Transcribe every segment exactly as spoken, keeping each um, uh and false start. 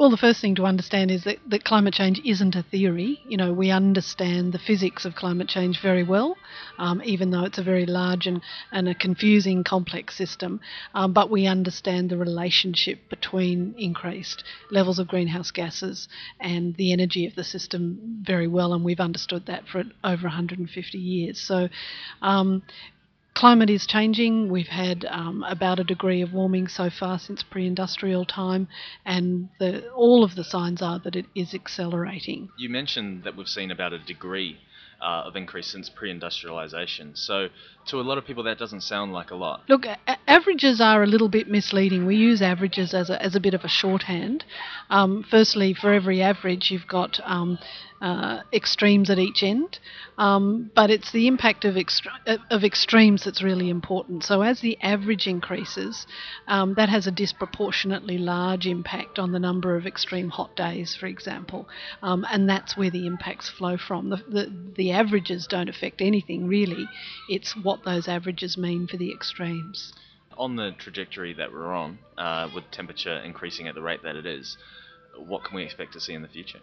Well, the first thing to understand is that, that climate change isn't a theory. You know, we understand the physics of climate change very well, um, even though it's a very large and, and a confusing, complex system. Um, but we understand the relationship between increased levels of greenhouse gases and the energy of the system very well, and we've understood that for over one hundred fifty years. So, um, climate is changing. We've had um, about a degree of warming so far since pre-industrial time, and the, all of the signs are that it is accelerating. You mentioned that we've seen about a degree uh, of increase since pre-industrialisation. So to a lot of people that doesn't sound like a lot. Look, a- averages are a little bit misleading. We use averages as a, as a bit of a shorthand. Um, firstly, for every average, you've got um, uh, extremes at each end, um, but it's the impact of, extre- of extremes that's really important. So as the average increases, um, that has a disproportionately large impact on the number of extreme hot days, for example, um, and that's where the impacts flow from. The, the, the averages don't affect anything, really. It's what those averages mean for the extremes. On the trajectory that we're on, uh, with temperature increasing at the rate that it is, what can we expect to see in the future?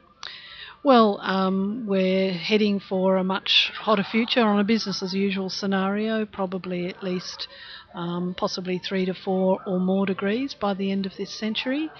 Well, um, we're heading for a much hotter future on a business as usual scenario, probably at least um, possibly three to four or more degrees by the end of this century.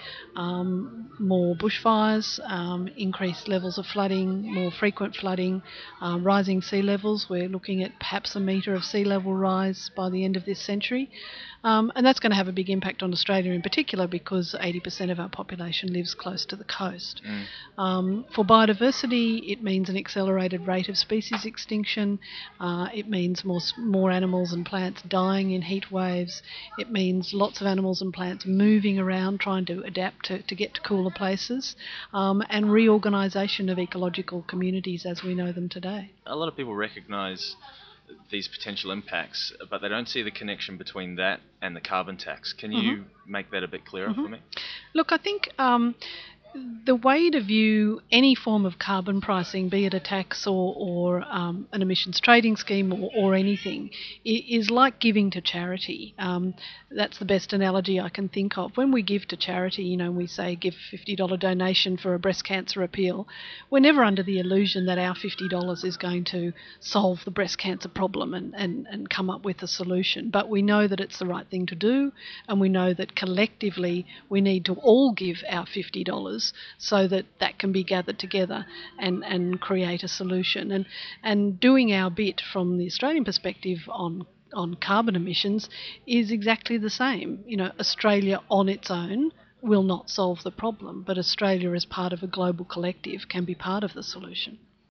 Um, more bushfires, um, increased levels of flooding, more frequent flooding, uh, rising sea levels. We're looking at perhaps a metre of sea level rise by the end of this century. Um, and that's going to have a big impact on Australia in particular because eighty percent of our population lives close to the coast. Mm. Um, for biodiversity, it means an accelerated rate of species extinction. Uh, it means more more animals and plants dying in heat waves. It means lots of animals and plants moving around, trying to adapt to, to get to cooler places, um, and reorganisation of ecological communities as we know them today. A lot of people recognise these potential impacts, but they don't see the connection between that and the carbon tax. Can you mm-hmm. make that a bit clearer mm-hmm. for me? Look, I think um, the way to view any form of carbon pricing, be it a tax or, or um, an emissions trading scheme or, or anything, is like giving to charity. Um, that's the best analogy I can think of. When we give to charity, you know, we say give a fifty dollars donation for a breast cancer appeal. We're never under the illusion that our fifty dollars is going to solve the breast cancer problem and, and, and come up with a solution. But we know that it's the right thing to do, and we know that collectively we need to all give our fifty dollars so that that can be gathered together and, and create a solution. And and doing our bit from the Australian perspective on on carbon emissions is exactly the same. You know, Australia on its own will not solve the problem, but Australia as part of a global collective can be part of the solution.